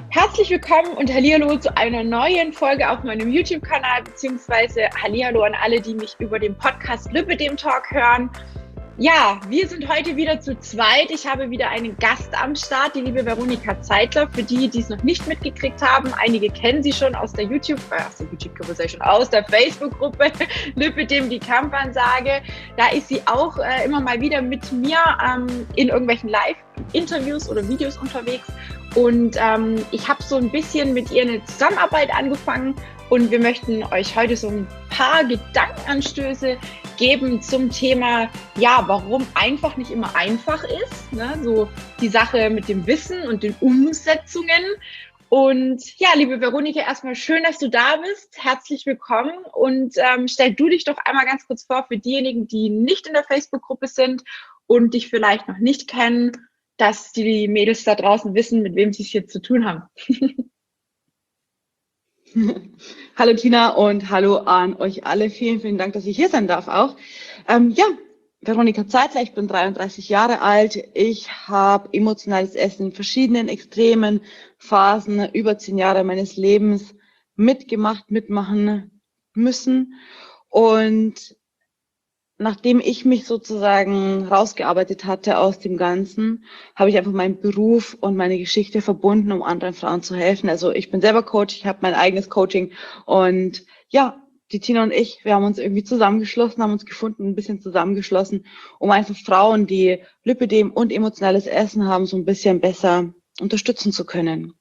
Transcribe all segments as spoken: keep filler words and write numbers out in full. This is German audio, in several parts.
Herzlich willkommen und Hallihallo zu einer neuen Folge auf meinem YouTube-Kanal, beziehungsweise Hallihallo an alle, die mich über den Podcast Lipidem Talk hören. Ja, wir sind heute wieder zu zweit. Ich habe wieder einen Gast am Start, die liebe Veronika Zeitler. Für die, die es noch nicht mitgekriegt haben, einige kennen sie schon aus der YouTube, äh, aus der YouTube-Gruppe, sei schon aus der Facebook-Gruppe Lipidem, die Kampfansage. Da ist sie auch äh, immer mal wieder mit mir ähm, in irgendwelchen Live-Interviews oder Videos unterwegs. Und ähm, ich habe so ein bisschen mit ihr eine Zusammenarbeit angefangen und wir möchten euch heute so ein paar Gedankenanstöße geben zum Thema, ja, warum einfach nicht immer einfach ist, ne? So die Sache mit dem Wissen und den Umsetzungen. Und ja, liebe Veronika, erstmal schön, dass du da bist. Herzlich willkommen und ähm, stell du dich doch einmal ganz kurz vor für diejenigen, die nicht in der Facebook-Gruppe sind und dich vielleicht noch nicht kennen, dass die Mädels da draußen wissen, mit wem sie es hier zu tun haben. Hallo Tina und hallo an euch alle. Vielen, vielen Dank, dass ich hier sein darf auch. Ähm, ja, Veronika Zeitler, ich bin dreiunddreißig Jahre alt. Ich habe emotionales Essen in verschiedenen extremen Phasen über zehn Jahre meines Lebens mitgemacht, mitmachen müssen. Und nachdem ich mich sozusagen rausgearbeitet hatte aus dem Ganzen, habe ich einfach meinen Beruf und meine Geschichte verbunden, um anderen Frauen zu helfen. Also ich bin selber Coach, ich habe mein eigenes Coaching und ja, die Tina und ich, wir haben uns irgendwie zusammengeschlossen, haben uns gefunden, ein bisschen zusammengeschlossen, um einfach Frauen, die Lipidem und emotionales Essen haben, so ein bisschen besser unterstützen zu können.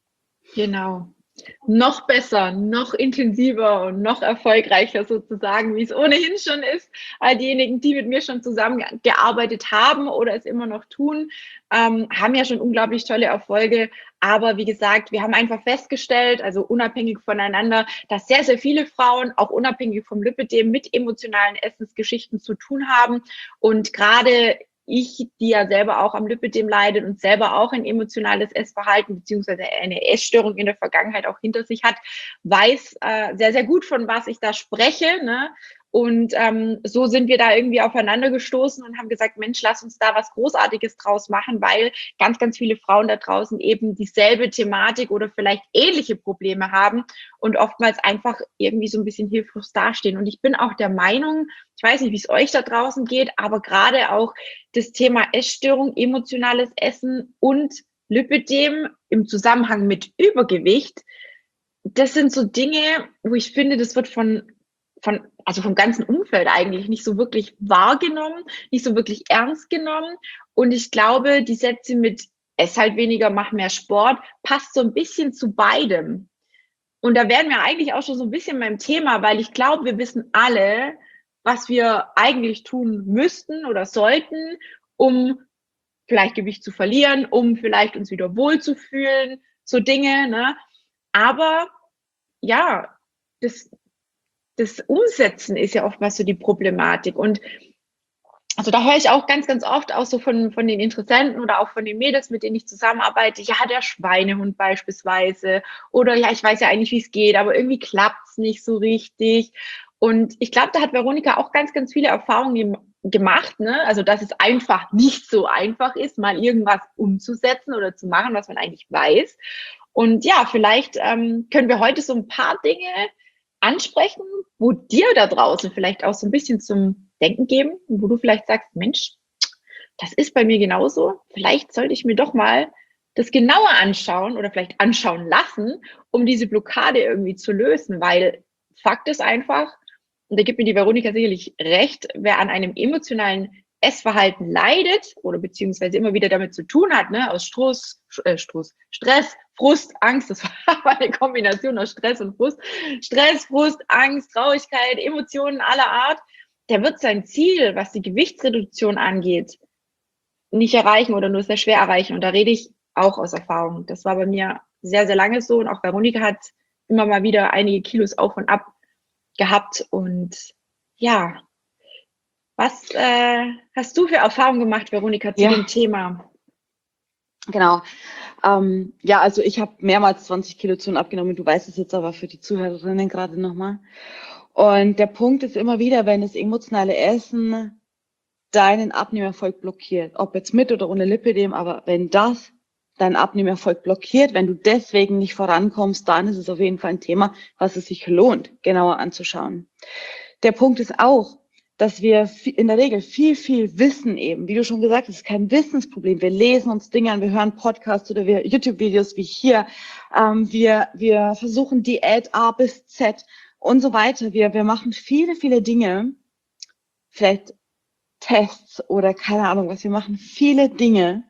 Genau. Noch besser, noch intensiver und noch erfolgreicher sozusagen, wie es ohnehin schon ist. All diejenigen, die mit mir schon zusammengearbeitet haben oder es immer noch tun, ähm, haben ja schon unglaublich tolle Erfolge. Aber wie gesagt, wir haben einfach festgestellt, also unabhängig voneinander, dass sehr, sehr viele Frauen, auch unabhängig vom Lipidem, mit emotionalen Essensgeschichten zu tun haben. Und gerade ich, die ja selber auch am Lipidem leidet und selber auch ein emotionales Essverhalten beziehungsweise eine Essstörung in der Vergangenheit auch hinter sich hat, weiß äh, sehr, sehr gut, von was ich da spreche, ne? Und ähm, so sind wir da irgendwie aufeinander gestoßen und haben gesagt, Mensch, lass uns da was Großartiges draus machen, weil ganz, ganz viele Frauen da draußen eben dieselbe Thematik oder vielleicht ähnliche Probleme haben und oftmals einfach irgendwie so ein bisschen hilflos dastehen. Und ich bin auch der Meinung, ich weiß nicht, wie es euch da draußen geht, aber gerade auch das Thema Essstörung, emotionales Essen und Lipidem im Zusammenhang mit Übergewicht, das sind so Dinge, wo ich finde, das wird von von, also vom ganzen Umfeld eigentlich nicht so wirklich wahrgenommen, nicht so wirklich ernst genommen. Und ich glaube, die Sätze mit ess halt weniger, mach mehr Sport, passt so ein bisschen zu beidem. Und da wären wir eigentlich auch schon so ein bisschen beim Thema, weil ich glaube, wir wissen alle, was wir eigentlich tun müssten oder sollten, um vielleicht Gewicht zu verlieren, um vielleicht uns wieder wohlzufühlen, so Dinge, ne? Aber ja, das das Umsetzen ist ja oftmals so die Problematik. Und also da höre ich auch ganz, ganz oft auch so von, von den Interessenten oder auch von den Mädels, mit denen ich zusammenarbeite, ja, der Schweinehund beispielsweise. Oder ja, ich weiß ja eigentlich, wie es geht, aber irgendwie klappt es nicht so richtig. Und ich glaube, da hat Veronika auch ganz, ganz viele Erfahrungen gemacht, ne? Also, dass es einfach nicht so einfach ist, mal irgendwas umzusetzen oder zu machen, was man eigentlich weiß. Und ja, vielleicht ähm, können wir heute so ein paar Dinge ansprechen, wo dir da draußen vielleicht auch so ein bisschen zum Denken geben, wo du vielleicht sagst, Mensch, das ist bei mir genauso. Vielleicht sollte ich mir doch mal das genauer anschauen oder vielleicht anschauen lassen, um diese Blockade irgendwie zu lösen, weil Fakt ist einfach, und da gibt mir die Veronika sicherlich recht, wer an einem emotionalen Essverhalten leidet oder beziehungsweise immer wieder damit zu tun hat, ne, aus Stress, äh, Stress, Stress, Frust, Angst, das war eine Kombination aus Stress und Frust, Stress, Frust, Angst, Traurigkeit, Emotionen aller Art, der wird sein Ziel, was die Gewichtsreduktion angeht, nicht erreichen oder nur sehr schwer erreichen. Und da rede ich auch aus Erfahrung. Das war bei mir sehr, sehr lange so und auch Veronika hat immer mal wieder einige Kilos auf und ab gehabt und ja, was äh, hast du für Erfahrungen gemacht, Veronika, zu Ja. dem Thema? Genau. Ähm, ja, also ich habe mehrmals zwanzig Kilo zu und abgenommen. Du weißt es jetzt aber für die Zuhörerinnen gerade nochmal. Und der Punkt ist immer wieder, wenn das emotionale Essen deinen Abnehmerfolg blockiert, ob jetzt mit oder ohne Lipidem, aber wenn das deinen Abnehmerfolg blockiert, wenn du deswegen nicht vorankommst, dann ist es auf jeden Fall ein Thema, was es sich lohnt, genauer anzuschauen. Der Punkt ist auch, dass wir in der Regel viel, viel wissen eben. Wie du schon gesagt hast, es ist kein Wissensproblem. Wir lesen uns Dinge an, wir hören Podcasts oder wir YouTube-Videos wie hier. Ähm, wir, wir versuchen Diät A bis Z und so weiter. Wir, wir machen viele, viele Dinge, vielleicht Tests oder keine Ahnung was. Wir machen viele Dinge,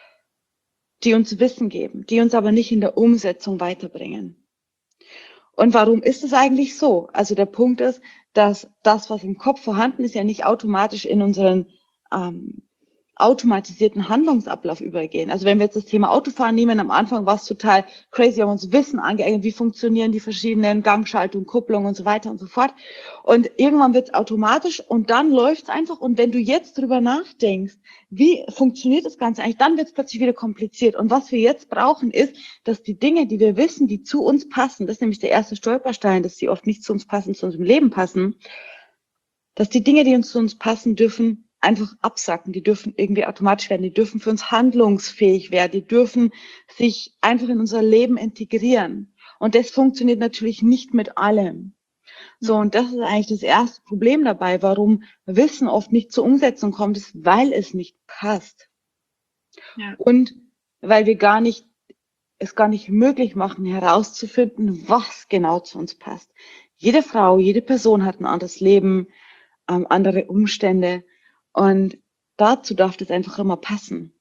die uns Wissen geben, die uns aber nicht in der Umsetzung weiterbringen. Und warum ist es eigentlich so? Also der Punkt ist, dass das, was im Kopf vorhanden ist, ja nicht automatisch in unseren ähm, automatisierten Handlungsablauf übergehen. Also wenn wir jetzt das Thema Autofahren nehmen, am Anfang war es total crazy, haben uns Wissen angeeignet, wie funktionieren die verschiedenen Gangschaltungen, Kupplungen und so weiter und so fort. Und irgendwann wird es automatisch und dann läuft es einfach. Und wenn du jetzt drüber nachdenkst, wie funktioniert das Ganze eigentlich, dann wird es plötzlich wieder kompliziert. Und was wir jetzt brauchen, ist, dass die Dinge, die wir wissen, die zu uns passen, das ist nämlich der erste Stolperstein, dass sie oft nicht zu uns passen, zu unserem Leben passen, dass die Dinge, die uns zu uns passen, dürfen einfach absacken, die dürfen irgendwie automatisch werden, die dürfen für uns handlungsfähig werden, die dürfen sich einfach in unser Leben integrieren. Und das funktioniert natürlich nicht mit allem. So, und das ist eigentlich das erste Problem dabei, warum Wissen oft nicht zur Umsetzung kommt, ist, weil es nicht passt. Ja. Und weil wir gar nicht, es gar nicht möglich machen, herauszufinden, was genau zu uns passt. Jede Frau, jede Person hat ein anderes Leben, ähm, andere Umstände. Und dazu darf das einfach immer passen.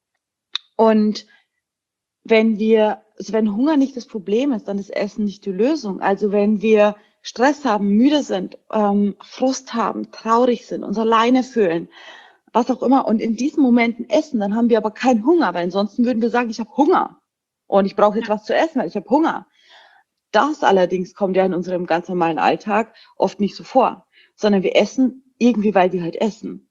Und wenn wir, also wenn Hunger nicht das Problem ist, dann ist Essen nicht die Lösung. Also wenn wir Stress haben, müde sind, ähm, Frust haben, traurig sind, uns alleine fühlen, was auch immer, und in diesen Momenten essen, dann haben wir aber keinen Hunger, weil ansonsten würden wir sagen, ich habe Hunger und ich brauche jetzt was zu essen, weil ich habe Hunger. Das allerdings kommt ja in unserem ganz normalen Alltag oft nicht so vor, sondern wir essen irgendwie, weil wir halt essen.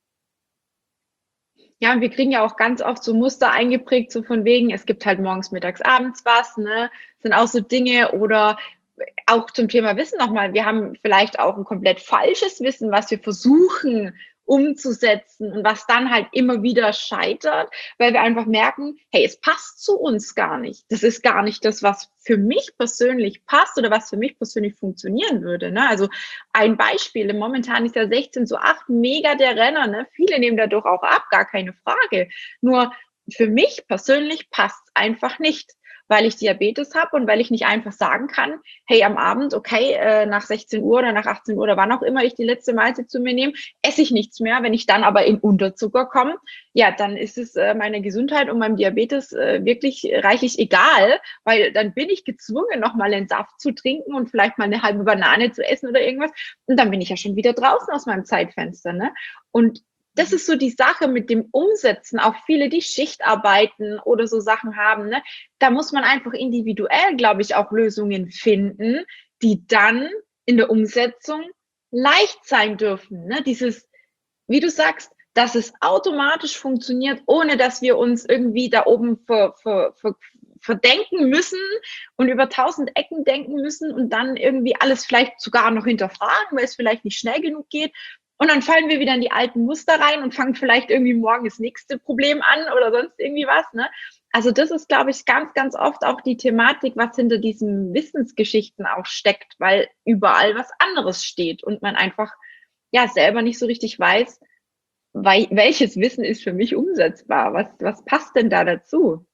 Ja, und wir kriegen ja auch ganz oft so Muster eingeprägt, so von wegen, es gibt halt morgens, mittags, abends was, ne? Das sind auch so Dinge, oder auch zum Thema Wissen nochmal, wir haben vielleicht auch ein komplett falsches Wissen, was wir versuchen umzusetzen und was dann halt immer wieder scheitert, weil wir einfach merken, hey, es passt zu uns gar nicht. Das ist gar nicht das, was für mich persönlich passt oder was für mich persönlich funktionieren würde. Ne? Also ein Beispiel, momentan ist ja sechzehn zu acht mega der Renner. Ne? Viele nehmen dadurch auch ab, gar keine Frage. Nur für mich persönlich passt es einfach nicht, weil ich Diabetes habe und weil ich nicht einfach sagen kann, hey, am Abend, okay, äh, nach sechzehn Uhr oder nach achtzehn Uhr oder wann auch immer ich die letzte Mahlzeit zu mir nehme, esse ich nichts mehr. Wenn ich dann aber in Unterzucker komme, ja, dann ist es äh, meiner Gesundheit und meinem Diabetes äh, wirklich reichlich egal, weil dann bin ich gezwungen, nochmal einen Saft zu trinken und vielleicht mal eine halbe Banane zu essen oder irgendwas. Und dann bin ich ja schon wieder draußen aus meinem Zeitfenster. Ne? Und das ist so die Sache mit dem Umsetzen. Auch viele, die Schicht arbeiten oder so Sachen haben, ne? Da muss man einfach individuell, glaube ich, auch Lösungen finden, die dann in der Umsetzung leicht sein dürfen. Ne? Dieses, wie du sagst, dass es automatisch funktioniert, ohne dass wir uns irgendwie da oben ver, ver, ver, verdenken müssen und über tausend Ecken denken müssen und dann irgendwie alles vielleicht sogar noch hinterfragen, weil es vielleicht nicht schnell genug geht. Und dann fallen wir wieder in die alten Muster rein und fangen vielleicht irgendwie morgen das nächste Problem an oder sonst irgendwie was. Ne? Also das ist, glaube ich, ganz, ganz oft auch die Thematik, was hinter diesen Wissensgeschichten auch steckt, weil überall was anderes steht und man einfach ja selber nicht so richtig weiß, weil, welches Wissen ist für mich umsetzbar? Was, was passt denn da dazu?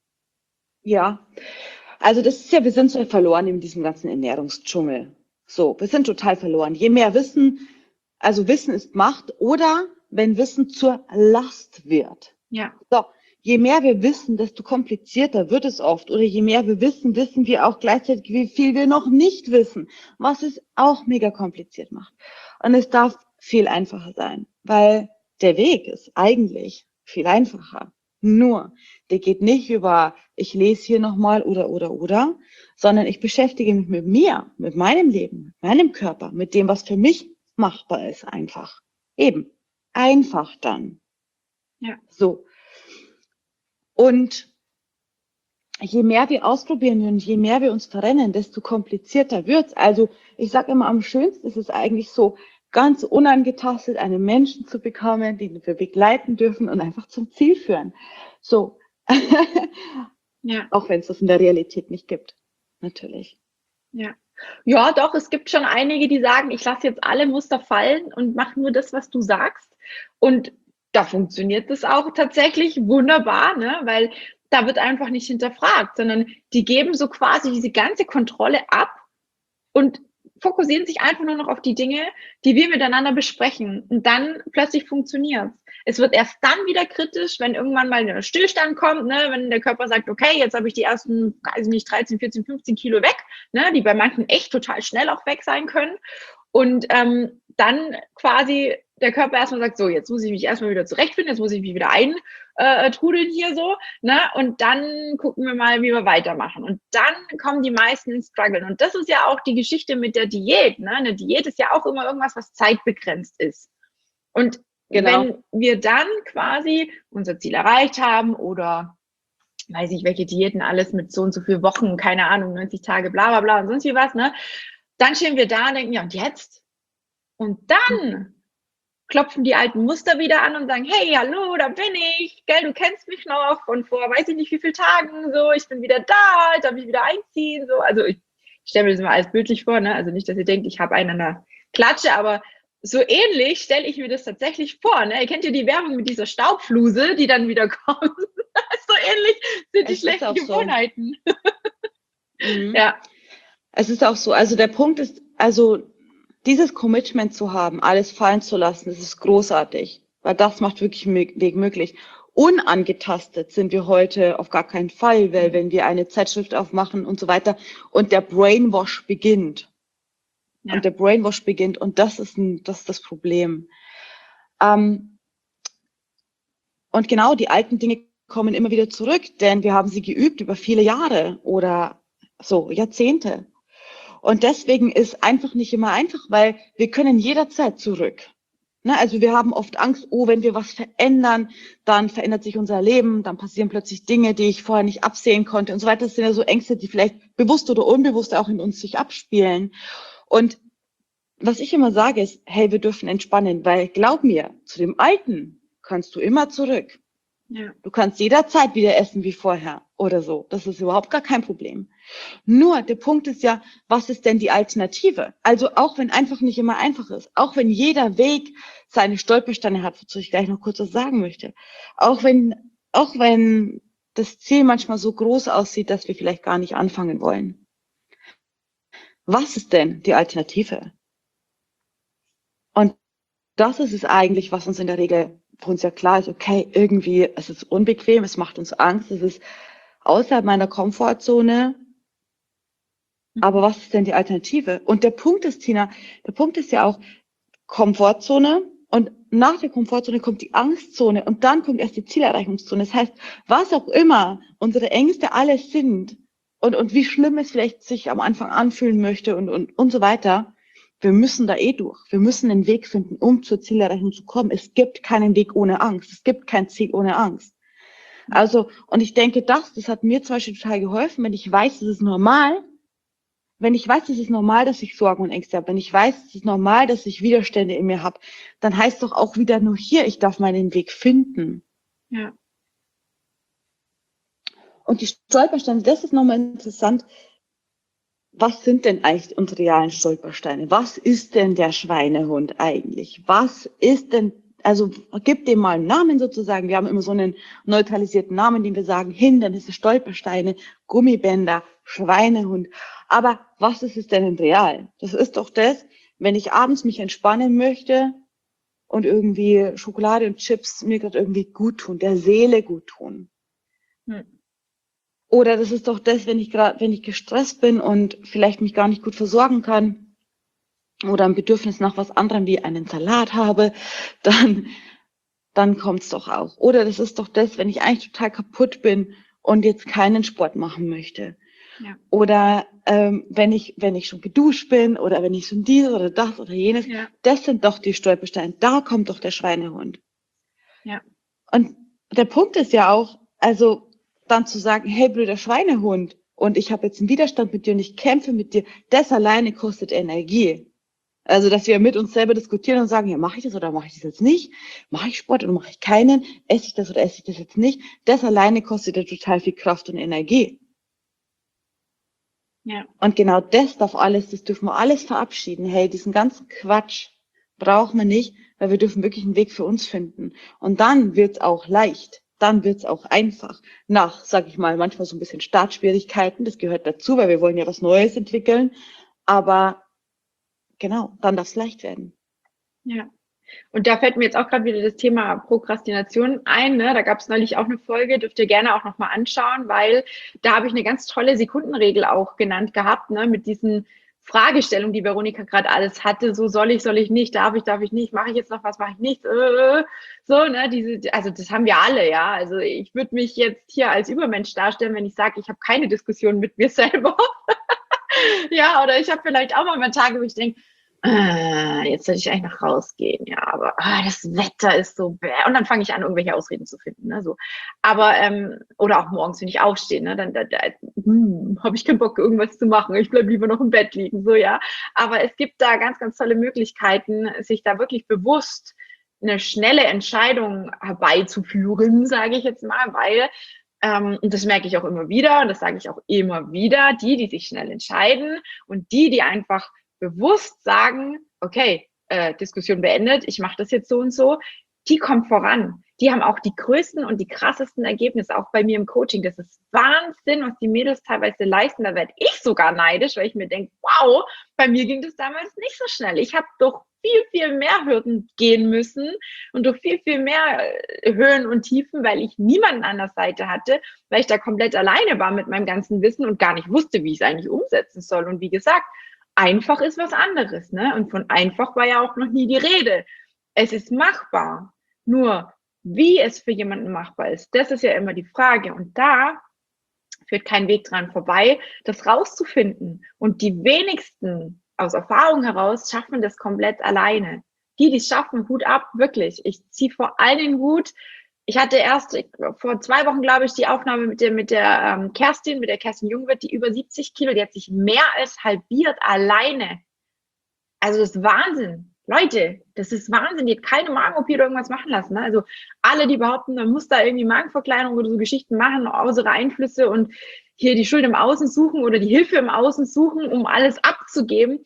Ja, also das ist ja, wir sind so verloren in diesem ganzen Ernährungsdschungel. So, wir sind total verloren. Je mehr Wissen, also Wissen ist Macht, oder wenn Wissen zur Last wird. Ja. So, je mehr wir wissen, desto komplizierter wird es oft. Oder je mehr wir wissen, wissen wir auch gleichzeitig, wie viel wir noch nicht wissen, was es auch mega kompliziert macht. Und es darf viel einfacher sein, weil der Weg ist eigentlich viel einfacher. Nur, der geht nicht über, ich lese hier nochmal oder, oder, oder, sondern ich beschäftige mich mit mir, mit meinem Leben, mit meinem Körper, mit dem, was für mich machbar ist, einfach. Eben. Einfach dann. Ja. So. Und je mehr wir ausprobieren und je mehr wir uns verrennen, desto komplizierter wird's. Also ich sage immer, am schönsten ist es eigentlich so, ganz unangetastet einen Menschen zu bekommen, den wir begleiten dürfen und einfach zum Ziel führen. So. Ja. Auch wenn es das in der Realität nicht gibt. Natürlich. Ja. Ja, doch, es gibt schon einige, die sagen, ich lasse jetzt alle Muster fallen und mache nur das, was du sagst. Und da funktioniert das auch tatsächlich wunderbar, ne? Weil da wird einfach nicht hinterfragt, sondern die geben so quasi diese ganze Kontrolle ab und fokussieren sich einfach nur noch auf die Dinge, die wir miteinander besprechen. Und dann plötzlich funktioniert es. Es wird erst dann wieder kritisch, wenn irgendwann mal ein Stillstand kommt, ne? Wenn der Körper sagt, okay, jetzt habe ich die ersten, weiß nicht, dreizehn, vierzehn, fünfzehn Kilo weg, ne? Die bei manchen echt total schnell auch weg sein können. Und ähm, dann quasi der Körper erstmal sagt, so, jetzt muss ich mich erstmal wieder zurechtfinden, jetzt muss ich mich wieder eintrudeln hier so, ne? Und dann gucken wir mal, wie wir weitermachen. Und dann kommen die meisten ins Struggle. Und das ist ja auch die Geschichte mit der Diät, ne? Eine Diät ist ja auch immer irgendwas, was zeitbegrenzt ist. Und genau. Wenn wir dann quasi unser Ziel erreicht haben oder weiß ich, welche Diäten alles mit so und so vielen Wochen, keine Ahnung, neunzig Tage, bla bla bla und sonst wie was, ne? Dann stehen wir da und denken, ja, und jetzt? Und dann klopfen die alten Muster wieder an und sagen, hey, hallo, da bin ich, gell, du kennst mich noch von vor weiß ich nicht wie vielen Tagen, so, ich bin wieder da, ich darf mich wieder einziehen, so. Also ich stelle mir das mal alles bildlich vor, ne? Also nicht, dass ihr denkt, ich habe einen an der Klatsche, aber so ähnlich stelle ich mir das tatsächlich vor, ne? Ihr kennt ja die Werbung mit dieser Staubfluse, die dann wieder kommt. So ähnlich sind die es schlechten Gewohnheiten. So. mhm. Ja. Es ist auch so, also der Punkt ist, also dieses Commitment zu haben, alles fallen zu lassen, das ist großartig, weil das macht wirklich Weg möglich. Unangetastet sind wir heute auf gar keinen Fall, weil wenn wir eine Zeitschrift aufmachen und so weiter und der Brainwash beginnt. Ja. Und der Brainwash beginnt und das ist, ein, das, ist das Problem. Ähm, und genau, die alten Dinge kommen immer wieder zurück, denn wir haben sie geübt über viele Jahre oder so Jahrzehnte. Und deswegen ist einfach nicht immer einfach, weil wir können jederzeit zurück. Ne, also wir haben oft Angst, oh, wenn wir was verändern, dann verändert sich unser Leben, dann passieren plötzlich Dinge, die ich vorher nicht absehen konnte und so weiter. Das sind ja so Ängste, die vielleicht bewusst oder unbewusst auch in uns sich abspielen. Und was ich immer sage ist, hey, wir dürfen entspannen, weil glaub mir, zu dem Alten kannst du immer zurück. Ja. Du kannst jederzeit wieder essen wie vorher oder so. Das ist überhaupt gar kein Problem. Nur der Punkt ist ja, was ist denn die Alternative? Also auch wenn einfach nicht immer einfach ist, auch wenn jeder Weg seine Stolpersteine hat, wozu ich gleich noch kurz was sagen möchte, auch wenn, auch wenn das Ziel manchmal so groß aussieht, dass wir vielleicht gar nicht anfangen wollen. Was ist denn die Alternative? Und das ist es eigentlich, was uns in der Regel für uns ja klar ist, okay, irgendwie, es ist unbequem, es macht uns Angst, es ist außerhalb meiner Komfortzone. Aber was ist denn die Alternative? Und der Punkt ist, Tina, der Punkt ist ja auch Komfortzone und nach der Komfortzone kommt die Angstzone und dann kommt erst die Zielerreichungszone. Das heißt, was auch immer unsere Ängste alles sind und, und wie schlimm es vielleicht sich am Anfang anfühlen möchte und, und, und so weiter, wir müssen da eh durch. Wir müssen einen Weg finden, um zur Zielerreichung zu kommen. Es gibt keinen Weg ohne Angst. Es gibt kein Ziel ohne Angst. Also, und ich denke, das, das hat mir zum Beispiel total geholfen, wenn ich weiß, es ist normal, wenn ich weiß, es ist normal, dass ich Sorgen und Ängste habe, wenn ich weiß, es ist normal, dass ich Widerstände in mir habe, dann heißt doch auch wieder nur hier, ich darf meinen Weg finden. Ja. Und die Stolpersteine, das ist nochmal interessant. Was sind denn eigentlich unsere realen Stolpersteine? Was ist denn der Schweinehund eigentlich? Was ist denn, also gib dem mal einen Namen sozusagen. Wir haben immer so einen neutralisierten Namen, den wir sagen, Hindernisse, Stolpersteine, Gummibänder, Schweinehund. Aber was ist es denn in real? Das ist doch das, wenn ich abends mich entspannen möchte und irgendwie Schokolade und Chips mir gerade irgendwie gut tun, der Seele gut tun. Hm. Oder das ist doch das, wenn ich gerade, wenn ich gestresst bin und vielleicht mich gar nicht gut versorgen kann oder ein Bedürfnis nach was anderem wie einen Salat habe, dann, dann kommt's doch auch. Oder das ist doch das, wenn ich eigentlich total kaputt bin und jetzt keinen Sport machen möchte. Ja. Oder ähm, wenn ich, wenn ich schon geduscht bin oder wenn ich schon dieses oder das oder jenes, ja. Das sind doch die Stolpersteine. Da kommt doch der Schweinehund. Ja. Und der Punkt ist ja auch, also dann zu sagen, hey, blöder Schweinehund, und ich habe jetzt einen Widerstand mit dir und ich kämpfe mit dir, das alleine kostet Energie. Also, dass wir mit uns selber diskutieren und sagen, ja, mache ich das oder mache ich das jetzt nicht? Mache ich Sport oder mache ich keinen? Esse ich das oder esse ich das jetzt nicht? Das alleine kostet ja total viel Kraft und Energie. Ja. Und genau das darf alles, das dürfen wir alles verabschieden. Hey, diesen ganzen Quatsch brauchen wir nicht, weil wir dürfen wirklich einen Weg für uns finden. Und dann wird's auch leicht. Dann wird's auch einfach. Nach, sag ich mal, manchmal so ein bisschen Startschwierigkeiten. Das gehört dazu, weil wir wollen ja was Neues entwickeln. Aber genau, dann darf's leicht werden. Ja. Und da fällt mir jetzt auch gerade wieder das Thema Prokrastination ein. Ne? Da gab es neulich auch eine Folge, dürft ihr gerne auch nochmal anschauen, weil da habe ich eine ganz tolle Sekundenregel auch genannt gehabt, ne? Mit diesen Fragestellungen, die Veronika gerade alles hatte. So, soll ich, soll ich nicht, darf ich, darf ich nicht, mache ich jetzt noch was, mache ich nicht. Äh, so, ne, diese, also das haben wir alle, ja. Also ich würde mich jetzt hier als Übermensch darstellen, wenn ich sage, ich habe keine Diskussion mit mir selber. Ja, oder ich habe vielleicht auch mal Tage, wo ich denke, ah, jetzt sollte ich eigentlich noch rausgehen, ja, aber ah, das Wetter ist so bäh. Und dann fange ich an, irgendwelche Ausreden zu finden, ne, so. Aber, ähm, oder auch morgens, wenn ich aufstehe, ne, dann da, da, hm, habe ich keinen Bock, irgendwas zu machen. Ich bleib lieber noch im Bett liegen, so, ja. Aber es gibt da ganz, ganz tolle Möglichkeiten, sich da wirklich bewusst eine schnelle Entscheidung herbeizuführen, sage ich jetzt mal, weil ähm, und das merke ich auch immer wieder und das sage ich auch immer wieder, die, die sich schnell entscheiden und die, die einfach bewusst sagen, okay, äh, Diskussion beendet, ich mache das jetzt so und so, die kommen voran. Die haben auch die größten und die krassesten Ergebnisse, auch bei mir im Coaching. Das ist Wahnsinn, was die Mädels teilweise leisten. Da werde ich sogar neidisch, weil ich mir denke, wow, bei mir ging das damals nicht so schnell. Ich habe doch viel, viel mehr Hürden gehen müssen und durch viel, viel mehr Höhen und Tiefen, weil ich niemanden an der Seite hatte, weil ich da komplett alleine war mit meinem ganzen Wissen und gar nicht wusste, wie ich es eigentlich umsetzen soll. Und wie gesagt, einfach ist was anderes, ne? Und von einfach war ja auch noch nie die Rede. Es ist machbar. Nur, wie es für jemanden machbar ist, das ist ja immer die Frage. Und da führt kein Weg dran vorbei, das rauszufinden. Und die wenigsten aus Erfahrung heraus schaffen das komplett alleine. Die, die es schaffen, Hut ab, wirklich. Ich ziehe vor allen Dingen Hut. Ich hatte erst ich, vor zwei Wochen, glaube ich, die Aufnahme mit der, mit der ähm, Kerstin, mit der Kerstin Jungwirth, die über siebzig Kilo, die hat sich mehr als halbiert alleine. Also das ist Wahnsinn. Leute, das ist Wahnsinn. Die hat keine Magen-O P oder irgendwas machen lassen. Ne? Also alle, die behaupten, man muss da irgendwie Magenverkleinerung oder so Geschichten machen, äußere Einflüsse und hier die Schuld im Außen suchen oder die Hilfe im Außen suchen, um alles abzugeben.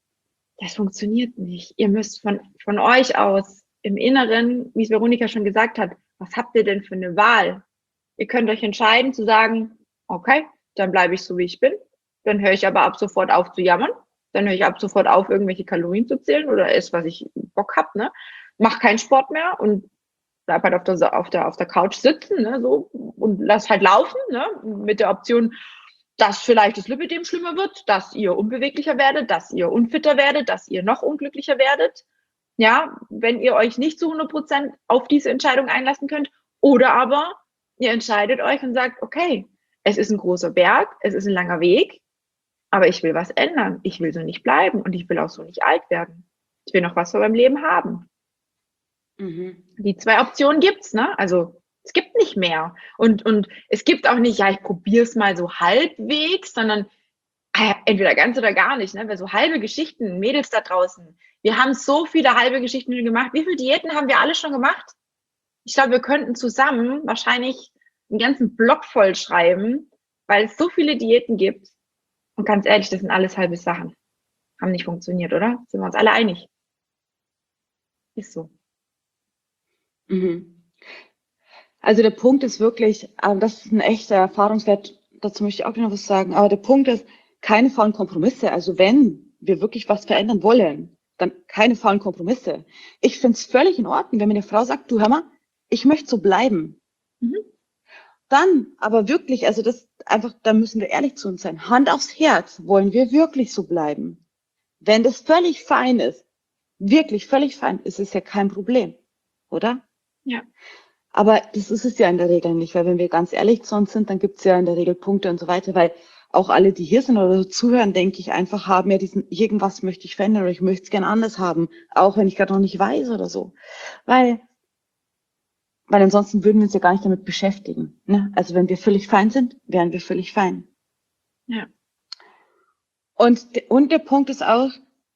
Das funktioniert nicht. Ihr müsst von, von euch aus im Inneren, wie es Veronika schon gesagt hat, was habt ihr denn für eine Wahl? Ihr könnt euch entscheiden zu sagen, okay, dann bleibe ich so, wie ich bin. Dann höre ich aber ab sofort auf zu jammern. Dann höre ich ab sofort auf, irgendwelche Kalorien zu zählen oder esse, was ich Bock hab, ne? Mach keinen Sport mehr und bleib halt auf der, auf der, auf der Couch sitzen, ne? So, und lass halt laufen, ne? Mit der Option, dass vielleicht das Lipidem schlimmer wird, dass ihr unbeweglicher werdet, dass ihr unfitter werdet, dass ihr noch unglücklicher werdet. Ja, wenn ihr euch nicht zu hundert Prozent auf diese Entscheidung einlassen könnt. Oder aber ihr entscheidet euch und sagt, okay, es ist ein großer Berg, es ist ein langer Weg, aber ich will was ändern. Ich will so nicht bleiben und ich will auch so nicht alt werden. Ich will noch was von meinem Leben haben. Mhm. Die zwei Optionen gibt's, ne? Also es gibt nicht mehr. Und, und es gibt auch nicht, ja, ich probiere es mal so halbwegs, sondern äh, entweder ganz oder gar nicht, ne? Weil so halbe Geschichten, Mädels da draußen, wir haben so viele halbe Geschichten gemacht. Wie viele Diäten haben wir alle schon gemacht? Ich glaube, wir könnten zusammen wahrscheinlich einen ganzen Blog voll schreiben, weil es so viele Diäten gibt. Und ganz ehrlich, das sind alles halbe Sachen. Haben nicht funktioniert, oder? Sind wir uns alle einig? Ist so. Mhm. Also der Punkt ist wirklich, das ist ein echter Erfahrungswert, dazu möchte ich auch noch was sagen, aber der Punkt ist, keine faulen Kompromisse. Also wenn wir wirklich was verändern wollen, dann keine faulen Kompromisse. Ich finde es völlig in Ordnung, wenn mir eine Frau sagt, du hör mal, ich möchte so bleiben. Mhm. Dann aber wirklich, also das einfach, da müssen wir ehrlich zu uns sein. Hand aufs Herz, wollen wir wirklich so bleiben? Wenn das völlig fein ist, wirklich völlig fein, ist es ja kein Problem, oder? Ja. Aber das ist es ja in der Regel nicht, weil wenn wir ganz ehrlich zu uns sind, dann gibt es ja in der Regel Punkte und so weiter, weil auch alle, die hier sind oder so zuhören, denke ich, einfach haben ja diesen, irgendwas möchte ich verändern oder ich möchte es gerne anders haben, auch wenn ich gerade noch nicht weiß oder so. Weil Weil ansonsten würden wir uns ja gar nicht damit beschäftigen. Ne? Also wenn wir völlig fein sind, wären wir völlig fein. Ja. Und, und der Punkt ist auch,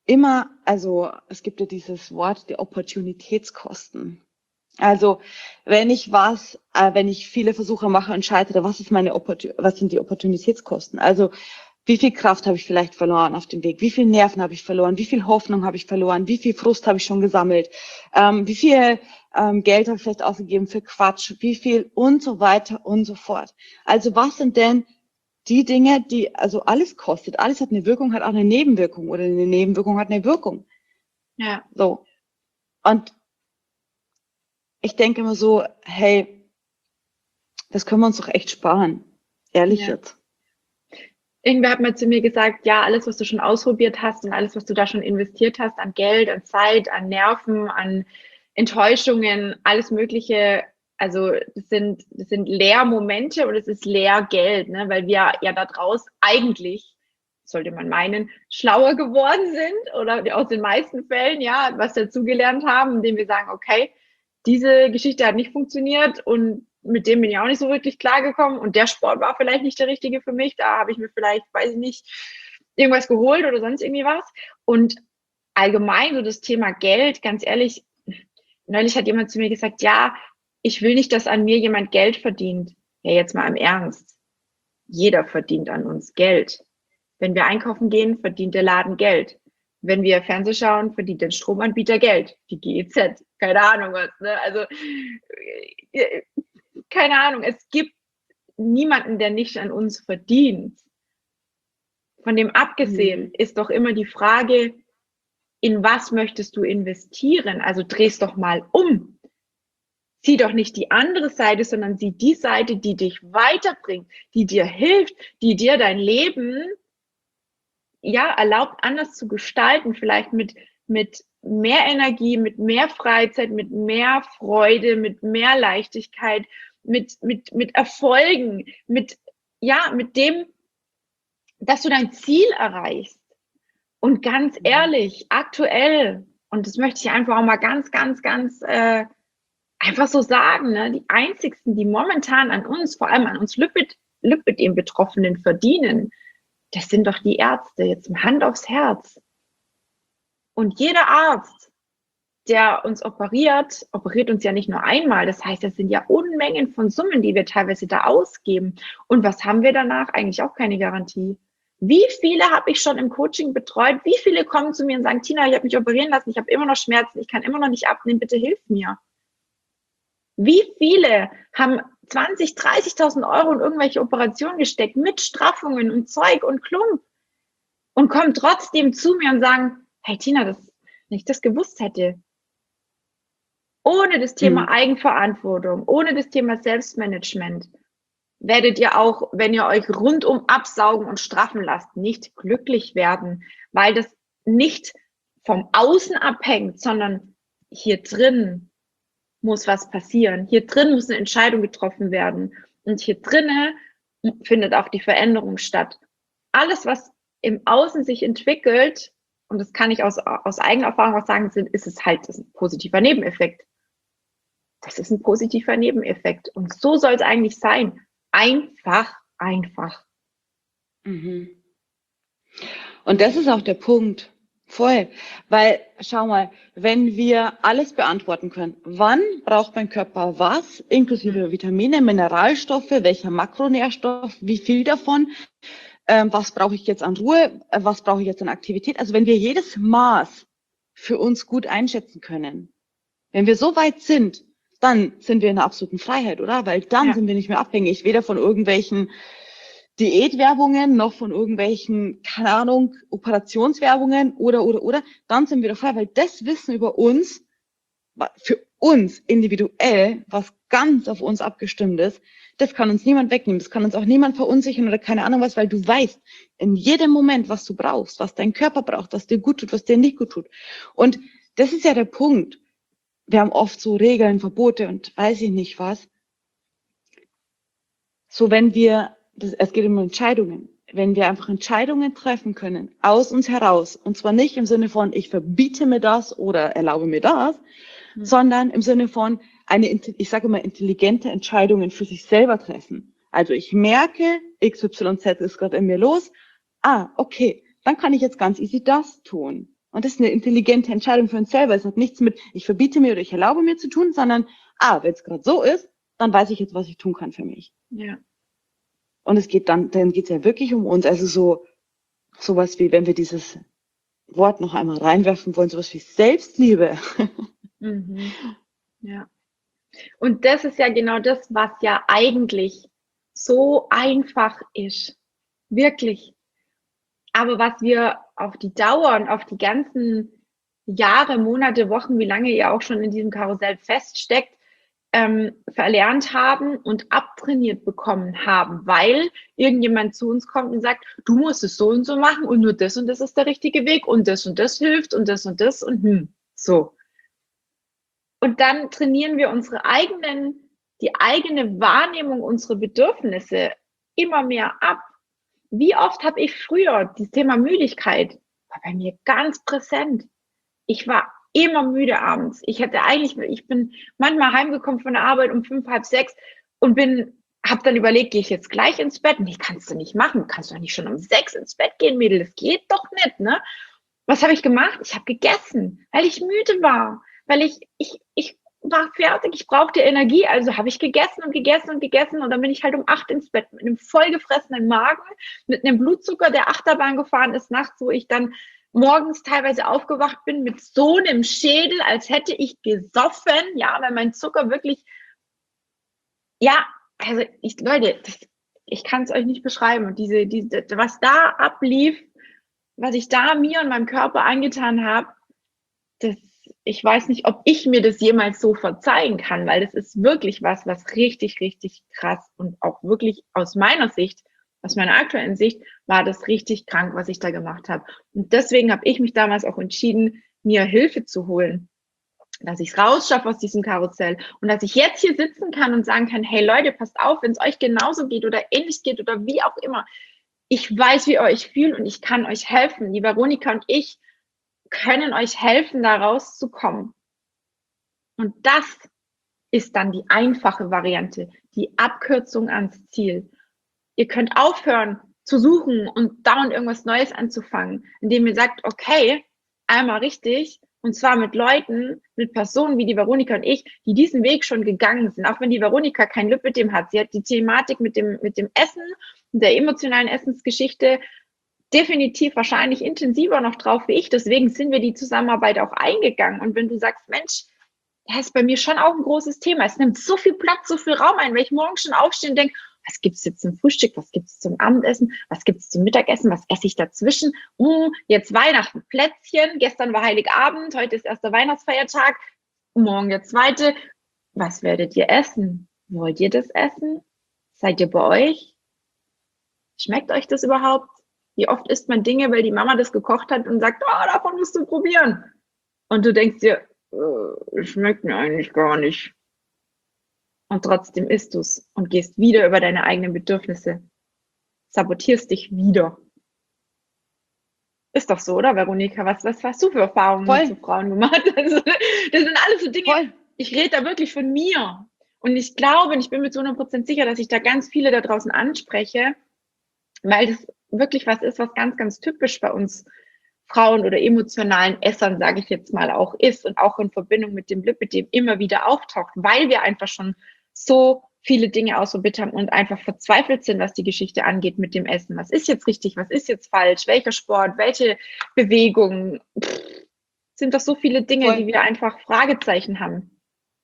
immer, also es gibt ja dieses Wort, die Opportunitätskosten. Also wenn ich was, äh, wenn ich viele Versuche mache und scheitere, was ist meine Opportun was sind die Opportunitätskosten? Also wie viel Kraft habe ich vielleicht verloren auf dem Weg? Wie viel Nerven habe ich verloren? Wie viel Hoffnung habe ich verloren? Wie viel Frust habe ich schon gesammelt? Ähm, wie viel ähm, Geld habe ich vielleicht ausgegeben für Quatsch? Wie viel und so weiter und so fort. Also was sind denn die Dinge, die, also alles kostet, alles hat eine Wirkung, hat auch eine Nebenwirkung oder eine Nebenwirkung hat eine Wirkung. Ja. So. Und ich denke immer so, hey, das können wir uns doch echt sparen. Ehrlich Ja. jetzt. Irgendwer hat mal zu mir gesagt, ja, alles, was du schon ausprobiert hast und alles, was du da schon investiert hast an Geld, an Zeit, an Nerven, an Enttäuschungen, alles Mögliche, also das sind, das sind Leermomente und es ist Leergeld, ne? Weil wir ja da draus eigentlich, sollte man meinen, schlauer geworden sind oder aus den meisten Fällen, ja, was dazugelernt haben, indem wir sagen, okay, diese Geschichte hat nicht funktioniert und mit dem bin ich auch nicht so wirklich klargekommen und der Sport war vielleicht nicht der richtige für mich. Da habe ich mir vielleicht, weiß ich nicht, irgendwas geholt oder sonst irgendwie was. Und allgemein so das Thema Geld, ganz ehrlich, neulich hat jemand zu mir gesagt, ja, ich will nicht, dass an mir jemand Geld verdient. Ja, jetzt mal im Ernst. Jeder verdient an uns Geld. Wenn wir einkaufen gehen, verdient der Laden Geld. Wenn wir Fernseh schauen, verdient der Stromanbieter Geld. Die G E Z, keine Ahnung was. Ne? Also keine Ahnung, es gibt niemanden, der nicht an uns verdient. Von dem abgesehen Mhm. ist doch immer die Frage, in was möchtest du investieren? Also dreh's doch mal um. Sieh doch nicht die andere Seite, sondern sieh die Seite, die dich weiterbringt, die dir hilft, die dir dein Leben ja erlaubt, anders zu gestalten, vielleicht mit, mit mehr Energie, mit mehr Freizeit, mit mehr Freude, mit mehr Leichtigkeit, mit, mit, mit Erfolgen, mit, ja, mit dem, dass du dein Ziel erreichst. Und ganz ehrlich, aktuell, und das möchte ich einfach auch mal ganz, ganz, ganz äh, einfach so sagen, ne, die einzigsten, die momentan an uns, vor allem an uns Lipid, Lipidem-Betroffenen verdienen, das sind doch die Ärzte, jetzt Hand aufs Herz. Und jeder Arzt, der uns operiert, operiert uns ja nicht nur einmal. Das heißt, das sind ja Unmengen von Summen, die wir teilweise da ausgeben. Und was haben wir danach? Eigentlich auch keine Garantie. Wie viele habe ich schon im Coaching betreut? Wie viele kommen zu mir und sagen, Tina, ich habe mich operieren lassen, ich habe immer noch Schmerzen, ich kann immer noch nicht abnehmen, bitte hilf mir. Wie viele haben zwanzig, dreißigtausend Euro in irgendwelche Operationen gesteckt mit Straffungen und Zeug und Klump und kommen trotzdem zu mir und sagen, hey Tina, das, wenn ich das gewusst hätte, ohne das Thema Mhm. Eigenverantwortung, ohne das Thema Selbstmanagement, werdet ihr auch, wenn ihr euch rundum absaugen und straffen lasst, nicht glücklich werden, weil das nicht vom Außen abhängt, sondern hier drin muss was passieren. Hier drin muss eine Entscheidung getroffen werden. Und hier drinnen findet auch die Veränderung statt. Alles, was im Außen sich entwickelt, und das kann ich aus, aus eigener Erfahrung auch sagen, ist es halt ein positiver Nebeneffekt. Das ist ein positiver Nebeneffekt. Und so soll es eigentlich sein. Einfach, einfach. Mhm. Und das ist auch der Punkt. Voll. Weil, schau mal, wenn wir alles beantworten können, wann braucht mein Körper was, inklusive Vitamine, Mineralstoffe, welcher Makronährstoff, wie viel davon, ähm, was brauche ich jetzt an Ruhe, äh, was brauche ich jetzt an Aktivität. Also wenn wir jedes Maß für uns gut einschätzen können, wenn wir so weit sind, dann sind wir in einer absoluten Freiheit, oder? Weil dann Ja. sind wir nicht mehr abhängig, weder von irgendwelchen Diätwerbungen, noch von irgendwelchen, keine Ahnung, Operationswerbungen oder, oder, oder, dann sind wir doch frei, weil das Wissen über uns, für uns individuell, was ganz auf uns abgestimmt ist, das kann uns niemand wegnehmen, das kann uns auch niemand verunsichern oder keine Ahnung was, weil du weißt in jedem Moment, was du brauchst, was dein Körper braucht, was dir gut tut, was dir nicht gut tut. Und das ist ja der Punkt. Wir haben oft so Regeln, Verbote und weiß ich nicht was. So, wenn wir, das, es geht um Entscheidungen, wenn wir einfach Entscheidungen treffen können, aus uns heraus, und zwar nicht im Sinne von, ich verbiete mir das oder erlaube mir das, mhm. sondern im Sinne von, eine, ich sage immer, intelligente Entscheidungen für sich selber treffen. Also ich merke, X Y Z ist gerade in mir los, ah, okay, dann kann ich jetzt ganz easy das tun. Und das ist eine intelligente Entscheidung für uns selber. Es hat nichts mit, ich verbiete mir oder ich erlaube mir zu tun, sondern, ah, wenn es gerade so ist, dann weiß ich jetzt, was ich tun kann für mich. Ja. Und es geht dann, dann geht es ja wirklich um uns. Also so, sowas wie, wenn wir dieses Wort noch einmal reinwerfen wollen, sowas wie Selbstliebe. Mhm. Ja. Und das ist ja genau das, was ja eigentlich so einfach ist. Wirklich. Aber was wir auf die Dauer und auf die ganzen Jahre, Monate, Wochen, wie lange ihr auch schon in diesem Karussell feststeckt, ähm, verlernt haben und abtrainiert bekommen haben, weil irgendjemand zu uns kommt und sagt, du musst es so und so machen und nur das und das ist der richtige Weg und das und das hilft und das und das und hm, so. Und dann trainieren wir unsere eigenen, die eigene Wahrnehmung, unsere Bedürfnisse immer mehr ab. Wie oft habe ich früher, das Thema Müdigkeit war bei mir ganz präsent. Ich war immer müde abends. Ich hätte eigentlich, ich bin manchmal heimgekommen von der Arbeit um fünf, halb sechs und bin, habe dann überlegt, gehe ich jetzt gleich ins Bett? Nee, kannst du nicht machen. Du kannst doch nicht schon um sechs ins Bett gehen, Mädel. Das geht doch nicht, ne? Was habe ich gemacht? Ich habe gegessen, weil ich müde war, weil ich, ich, ich war fertig, ich brauchte Energie, also habe ich gegessen und gegessen und gegessen und dann bin ich halt um acht ins Bett mit einem vollgefressenen Magen, mit einem Blutzucker, der Achterbahn gefahren ist nachts, wo ich dann morgens teilweise aufgewacht bin mit so einem Schädel, als hätte ich gesoffen, ja, weil mein Zucker wirklich, ja, also ich, Leute, das, ich kann es euch nicht beschreiben. Und diese, diese, was da ablief, was ich da mir und meinem Körper angetan habe, das, ich weiß nicht, ob ich mir das jemals so verzeihen kann, weil das ist wirklich was, was richtig, richtig krass und auch wirklich aus meiner Sicht, aus meiner aktuellen Sicht, war das richtig krank, was ich da gemacht habe. Und deswegen habe ich mich damals auch entschieden, mir Hilfe zu holen, dass ich es rausschaffe aus diesem Karussell und dass ich jetzt hier sitzen kann und sagen kann, hey Leute, passt auf, wenn es euch genauso geht oder ähnlich geht oder wie auch immer. Ich weiß, wie ihr euch fühlt und ich kann euch helfen. Die Veronika und ich können euch helfen, da rauszukommen. Und das ist dann die einfache Variante, die Abkürzung ans Ziel. Ihr könnt aufhören zu suchen und dauernd irgendwas Neues anzufangen, indem ihr sagt, okay, einmal richtig, und zwar mit Leuten, mit Personen wie die Veronika und ich, die diesen Weg schon gegangen sind. Auch wenn die Veronika kein Lipödem hat. Sie hat die Thematik mit dem, mit dem Essen und der emotionalen Essensgeschichte definitiv wahrscheinlich intensiver noch drauf wie ich. Deswegen sind wir die Zusammenarbeit auch eingegangen. Und wenn du sagst, Mensch, das ist bei mir schon auch ein großes Thema. Es nimmt so viel Platz, so viel Raum ein, weil ich morgens schon aufstehe und denke, was gibt's jetzt zum Frühstück, was gibt's zum Abendessen, was gibt's zum Mittagessen, was esse ich dazwischen? Uh, jetzt Weihnachten, Plätzchen, gestern war Heiligabend, heute ist erster Weihnachtsfeiertag, morgen der zweite. Was werdet ihr essen? Wollt ihr das essen? Seid ihr bei euch? Schmeckt euch das überhaupt? Wie oft isst man Dinge, weil die Mama das gekocht hat und sagt, oh, davon musst du probieren. Und du denkst dir, äh, schmeckt mir eigentlich gar nicht. Und trotzdem isst du es und gehst wieder über deine eigenen Bedürfnisse. Sabotierst dich wieder. Ist doch so, oder Veronika? Was, was hast du für Erfahrungen Voll. mit so Frauen gemacht? Also, das sind alles so Dinge, Voll. ich rede da wirklich von mir. Und ich glaube, und ich bin mir zu hundert Prozent sicher, dass ich da ganz viele da draußen anspreche, weil das wirklich was ist, was ganz, ganz typisch bei uns Frauen oder emotionalen Essern, sage ich jetzt mal, auch ist und auch in Verbindung mit dem Lipödem immer wieder auftaucht, weil wir einfach schon so viele Dinge ausprobiert haben und einfach verzweifelt sind, was die Geschichte angeht mit dem Essen. Was ist jetzt richtig, was ist jetzt falsch, welcher Sport, welche Bewegungen, Pff, sind doch so viele Dinge, Voll. die wir einfach Fragezeichen haben.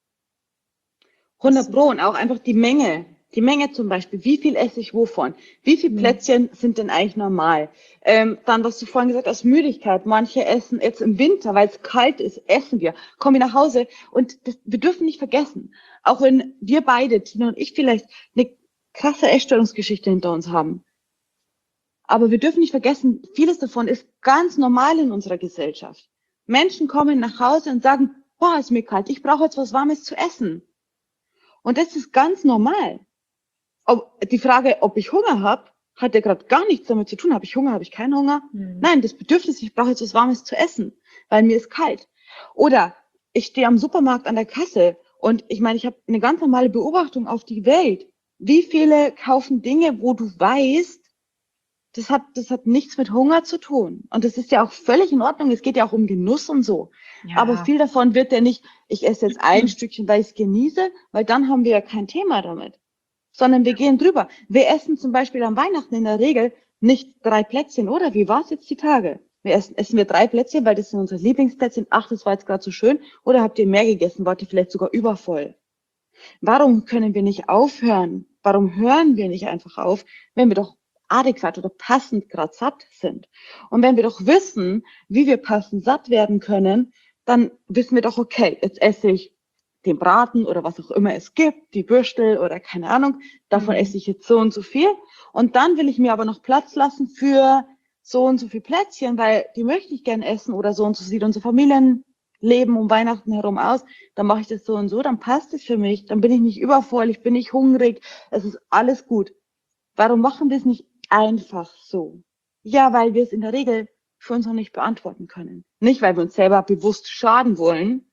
hundert Pro und auch einfach die Menge. Die Menge zum Beispiel, wie viel esse ich wovon? Wie viele Plätzchen sind denn eigentlich normal? Ähm, dann, was du vorhin gesagt hast, Müdigkeit. Manche essen jetzt im Winter, weil es kalt ist, essen wir. Kommen wir nach Hause und das, wir dürfen nicht vergessen, auch wenn wir beide, Tina und ich, vielleicht eine krasse Essstörungsgeschichte hinter uns haben. Aber wir dürfen nicht vergessen, vieles davon ist ganz normal in unserer Gesellschaft. Menschen kommen nach Hause und sagen, boah, ist mir kalt, ich brauche jetzt was Warmes zu essen. Und das ist ganz normal. Ob, die Frage, ob ich Hunger habe, hat ja gerade gar nichts damit zu tun. Habe ich Hunger, habe ich keinen Hunger? Mhm. Nein, das Bedürfnis, ich brauche jetzt was Warmes zu essen, weil mir ist kalt. Oder ich stehe am Supermarkt an der Kasse und ich meine, ich habe eine ganz normale Beobachtung auf die Welt. Wie viele kaufen Dinge, wo du weißt, Das hat, das hat nichts mit Hunger zu tun. Und das ist ja auch völlig in Ordnung. Es geht ja auch um Genuss und so. Aber Ja. viel davon wird ja nicht, ich esse jetzt ein Stückchen, weil ich es genieße, weil dann haben wir ja kein Thema damit. Sondern wir gehen drüber. Wir essen zum Beispiel am Weihnachten in der Regel nicht drei Plätzchen, oder? Wie war es jetzt die Tage? Wir essen, essen wir drei Plätzchen, weil das sind unsere Lieblingsplätzchen. Ach, das war jetzt gerade so schön. Oder habt ihr mehr gegessen? Wart ihr vielleicht sogar übervoll? Warum können wir nicht aufhören? Warum hören wir nicht einfach auf, wenn wir doch adäquat oder passend gerade satt sind? Und wenn wir doch wissen, wie wir passend satt werden können, dann wissen wir doch, okay, jetzt esse ich den Braten oder was auch immer es gibt, die Würstel oder keine Ahnung, davon Mhm. esse ich jetzt so und so viel. Und dann will ich mir aber noch Platz lassen für so und so viel Plätzchen, weil die möchte ich gern essen oder so und so sieht unsere Familienleben um Weihnachten herum aus. Dann mache ich das so und so, dann passt es für mich, dann bin ich nicht übervoll, ich bin nicht hungrig, es ist alles gut. Warum machen wir es nicht einfach so? Ja, weil wir es in der Regel für uns noch nicht beantworten können. Nicht, weil wir uns selber bewusst schaden wollen,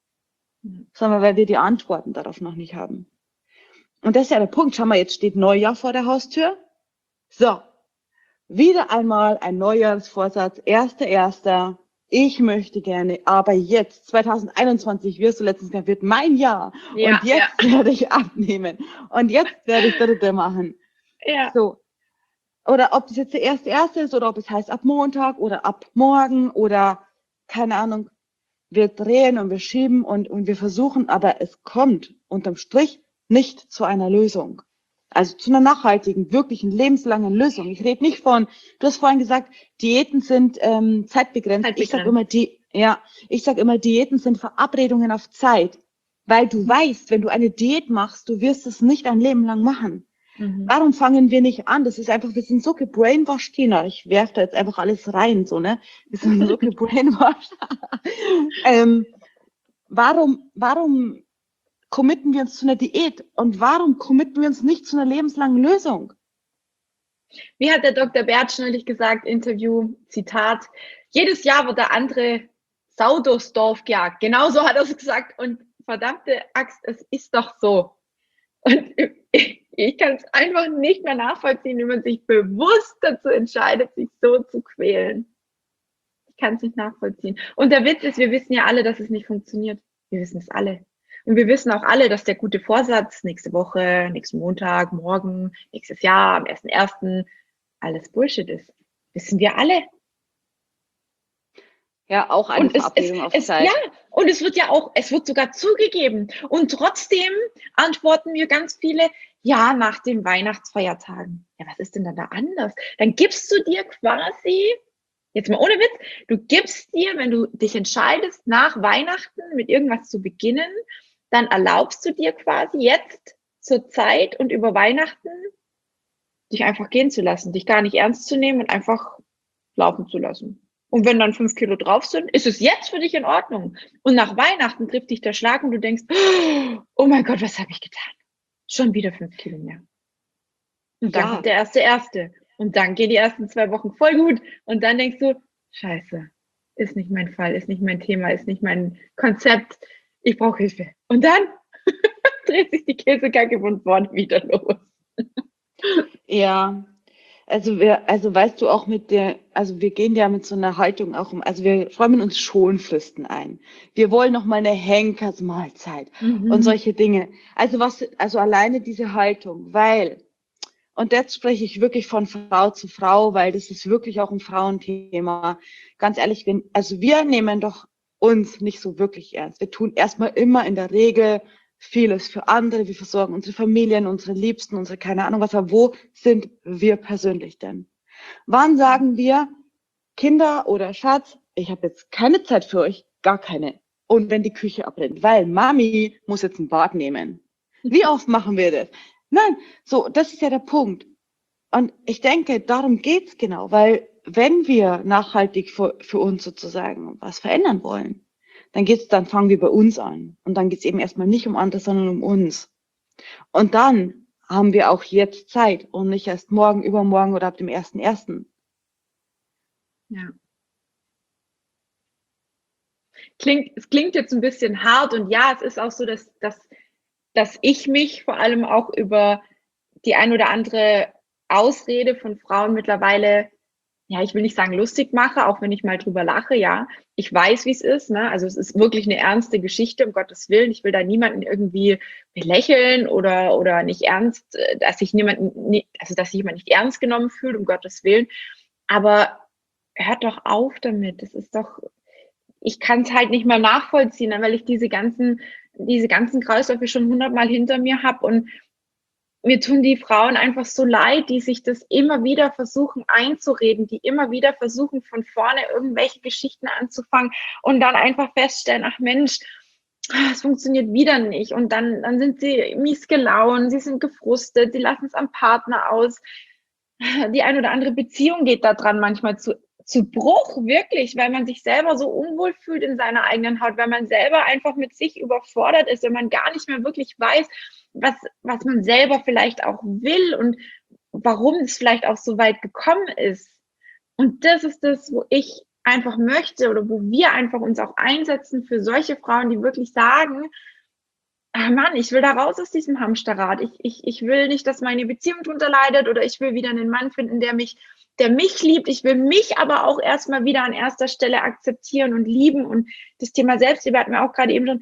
sondern weil wir die Antworten darauf noch nicht haben. Und das ist ja der Punkt. Schau mal, jetzt steht Neujahr vor der Haustür. So, wieder einmal ein Neujahrsvorsatz, erster erster. Ich möchte gerne, aber jetzt, zwanzig einundzwanzig, wirst du letztens gesagt, wird mein Jahr. Ja, Und jetzt ja, werde ich abnehmen. Und jetzt werde ich dritte machen. ja. So. Oder ob das jetzt der erste erste ist oder ob es heißt ab Montag oder ab morgen oder keine Ahnung. Wir drehen und wir schieben und, und wir versuchen, aber es kommt unterm Strich nicht zu einer Lösung. Also zu einer nachhaltigen, wirklichen, lebenslangen Lösung. Ich rede nicht von, du hast vorhin gesagt, Diäten sind ähm, zeitbegrenzt. Ich sage immer, die, ja, ich sag immer, Diäten sind Verabredungen auf Zeit. Weil du weißt, wenn du eine Diät machst, du wirst es nicht ein Leben lang machen. Mhm. Warum fangen wir nicht an? Das ist einfach, wir sind so gebrainwashed, Tina. Ich werfe da jetzt einfach alles rein, so, ne? Wir sind so gebrainwashed. ähm, warum, warum committen wir uns zu einer Diät? Und warum committen wir uns nicht zu einer lebenslangen Lösung? Wie hat der Doktor Bertsch neulich gesagt, Interview, Zitat, jedes Jahr wird der andere Sau durchs Dorf gejagt. Genauso hat er es gesagt. Und verdammte Axt, es ist doch so. Und ich, ich kann es einfach nicht mehr nachvollziehen, wie man sich bewusst dazu entscheidet, sich so zu quälen. Ich kann es nicht nachvollziehen. Und der Witz ist, wir wissen ja alle, dass es nicht funktioniert. Wir wissen es alle. Und wir wissen auch alle, dass der gute Vorsatz nächste Woche, nächsten Montag, morgen, nächstes Jahr, am ersten ersten alles Bullshit ist. Wissen wir alle. Ja, auch eine Und es, Verabredung es, auf es, Zeit. ja, und es wird ja auch, es wird sogar zugegeben. Und trotzdem antworten mir ganz viele, ja, nach den Weihnachtsfeiertagen. Ja, was ist denn dann da anders? Dann gibst du dir quasi, jetzt mal ohne Witz, du gibst dir, wenn du dich entscheidest, nach Weihnachten mit irgendwas zu beginnen, dann erlaubst du dir quasi jetzt zur Zeit und über Weihnachten dich einfach gehen zu lassen, dich gar nicht ernst zu nehmen und einfach laufen zu lassen. Und wenn dann fünf Kilo drauf sind, ist es jetzt für dich in Ordnung. Und nach Weihnachten trifft dich der Schlag und du denkst, oh mein Gott, was habe ich getan? Schon wieder fünf Kilo mehr. Und dann Ja. kommt der erste erste. Und dann gehen die ersten zwei Wochen voll gut. Und dann denkst du, scheiße, ist nicht mein Fall, ist nicht mein Thema, ist nicht mein Konzept. Ich brauche Hilfe. Und dann dreht sich die Käsekacke von vorne wieder los. Ja, also wir, also weißt du auch mit der, also wir gehen ja mit so einer Haltung auch um, also wir räumen uns Schonfristen ein. Wir wollen noch mal eine Henkersmahlzeit Mhm. und solche Dinge. Also was, also alleine diese Haltung, weil, und jetzt spreche ich wirklich von Frau zu Frau, weil das ist wirklich auch ein Frauenthema. Ganz ehrlich, wenn, also wir nehmen doch uns nicht so wirklich ernst. Wir tun erstmal immer in der Regel vieles für andere. Wir versorgen unsere Familien, unsere Liebsten, unsere keine Ahnung was. Aber wo sind wir persönlich denn? Wann sagen wir, Kinder oder Schatz, ich habe jetzt keine Zeit für euch, gar keine. Und wenn die Küche abbrennt, weil Mami muss jetzt ein Bad nehmen. Wie oft machen wir das? Nein, so, das ist ja der Punkt. Und ich denke, darum geht's genau, weil wenn wir nachhaltig für, für uns sozusagen was verändern wollen, dann geht's, dann fangen wir bei uns an. Und dann geht's eben erstmal nicht um andere, sondern um uns. Und dann haben wir auch jetzt Zeit und nicht erst morgen, übermorgen oder ab dem ersten ersten. Ja. Klingt, es klingt jetzt ein bisschen hart und ja, es ist auch so, dass, dass, dass ich mich vor allem auch über die ein oder andere Ausrede von Frauen mittlerweile, ja, ich will nicht sagen lustig mache, auch wenn ich mal drüber lache, ja. Ich weiß, wie es ist, ne? Also es ist wirklich eine ernste Geschichte, um Gottes Willen. Ich will da niemanden irgendwie belächeln oder, oder nicht ernst, äh, dass sich niemanden, also dass sich jemand nicht ernst genommen fühlt, um Gottes Willen. Aber hört doch auf damit. Das ist doch, ich kann es halt nicht mal nachvollziehen, ne, weil ich diese ganzen, diese ganzen Kreisläufe schon hundertmal hinter mir habe und mir tun die Frauen einfach so leid, die sich das immer wieder versuchen einzureden, die immer wieder versuchen, von vorne irgendwelche Geschichten anzufangen und dann einfach feststellen, ach Mensch, es funktioniert wieder nicht. Und dann, dann sind sie mies gelaunt, sie sind gefrustet, sie lassen es am Partner aus. Die ein oder andere Beziehung geht da dran manchmal zu, zu Bruch, wirklich, weil man sich selber so unwohl fühlt in seiner eigenen Haut, weil man selber einfach mit sich überfordert ist, wenn man gar nicht mehr wirklich weiß, was, was man selber vielleicht auch will und warum es vielleicht auch so weit gekommen ist. Und das ist das, wo ich einfach möchte oder wo wir einfach uns auch einsetzen für solche Frauen, die wirklich sagen, ah Mann, ich will da raus aus diesem Hamsterrad. Ich, ich, ich will nicht, dass meine Beziehung drunter leidet oder ich will wieder einen Mann finden, der mich, der mich liebt. Ich will mich aber auch erstmal wieder an erster Stelle akzeptieren und lieben. Und das Thema Selbstliebe hatten wir auch gerade eben schon.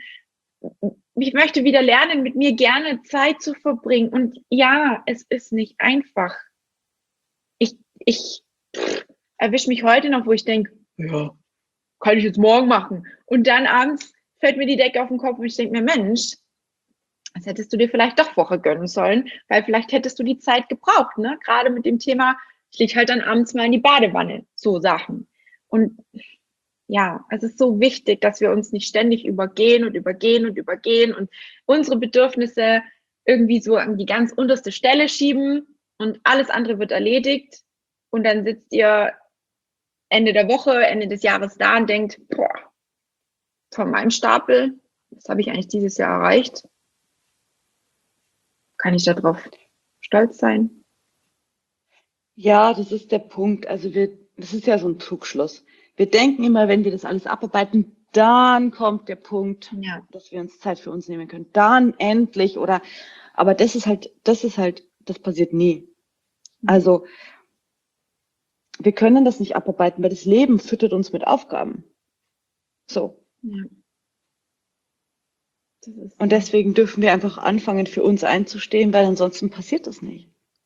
Ich möchte wieder lernen, mit mir gerne Zeit zu verbringen. Und ja, es ist nicht einfach. Ich, ich erwische mich heute noch, wo ich denke, ja, kann ich jetzt morgen machen. Und dann abends fällt mir die Decke auf den Kopf und ich denke mir, Mensch, das hättest du dir vielleicht doch Woche gönnen sollen, weil vielleicht hättest du die Zeit gebraucht, ne? Gerade mit dem Thema, ich liege halt dann abends mal in die Badewanne, so Sachen. Und ja, es ist so wichtig, dass wir uns nicht ständig übergehen und übergehen und übergehen und unsere Bedürfnisse irgendwie so an die ganz unterste Stelle schieben und alles andere wird erledigt. Und dann sitzt ihr Ende der Woche, Ende des Jahres da und denkt, boah, von meinem Stapel, was habe ich eigentlich dieses Jahr erreicht? Kann ich darauf stolz sein? Ja, das ist der Punkt. Also wir, das ist ja so ein Trugschluss. Wir denken immer, wenn wir das alles abarbeiten, dann kommt der Punkt, Ja. dass wir uns Zeit für uns nehmen können. Dann endlich oder, aber das ist halt, das ist halt, das passiert nie. Also wir können das nicht abarbeiten, weil das Leben füttert uns mit Aufgaben. So. Ja. Das ist Und deswegen dürfen wir einfach anfangen, für uns einzustehen, weil ansonsten passiert das nicht.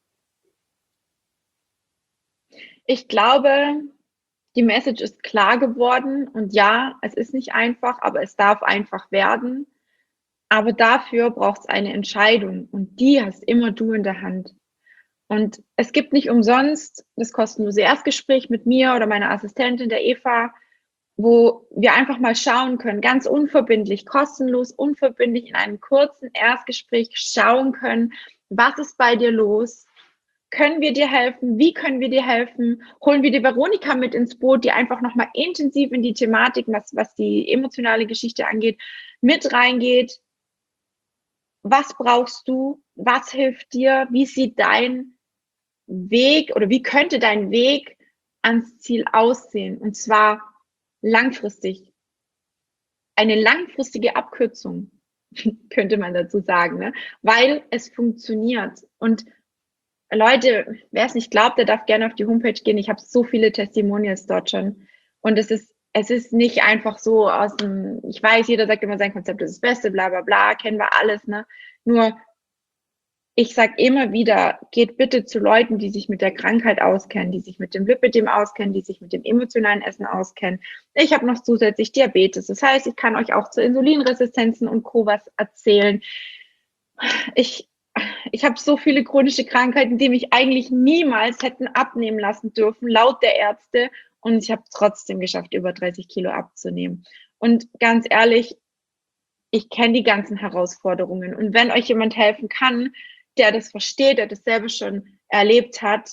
Ich glaube, die Message ist klar geworden und ja, es ist nicht einfach, aber es darf einfach werden. Aber dafür braucht es eine Entscheidung und die hast immer du in der Hand. Und es gibt nicht umsonst das kostenlose Erstgespräch mit mir oder meiner Assistentin, der Eva, wo wir einfach mal schauen können, ganz unverbindlich, kostenlos, unverbindlich in einem kurzen Erstgespräch schauen können, was ist bei dir los? Können wir dir helfen? Wie können wir dir helfen? Holen wir die Veronika mit ins Boot, die einfach nochmal intensiv in die Thematik, was, was die emotionale Geschichte angeht, mit reingeht. Was brauchst du? Was hilft dir? Wie sieht dein Weg oder wie könnte dein Weg ans Ziel aussehen? Und zwar langfristig. Eine langfristige Abkürzung, könnte man dazu sagen, ne? Weil es funktioniert. Und Leute, wer es nicht glaubt, der darf gerne auf die Homepage gehen. Ich habe so viele Testimonials dort schon. Und es ist, es ist nicht einfach so aus dem, ich weiß, jeder sagt immer, sein Konzept ist das Beste, bla bla bla, kennen wir alles, ne? Nur, ich sage immer wieder, geht bitte zu Leuten, die sich mit der Krankheit auskennen, die sich mit dem Lipidem auskennen, die sich mit dem emotionalen Essen auskennen. Ich habe noch zusätzlich Diabetes. Das heißt, ich kann euch auch zu Insulinresistenzen und Co. was erzählen. Ich Ich habe so viele chronische Krankheiten, die mich eigentlich niemals hätten abnehmen lassen dürfen, laut der Ärzte. Und ich habe trotzdem geschafft, über dreißig Kilo abzunehmen. Und ganz ehrlich, ich kenne die ganzen Herausforderungen. Und wenn euch jemand helfen kann, der das versteht, der das selber schon erlebt hat,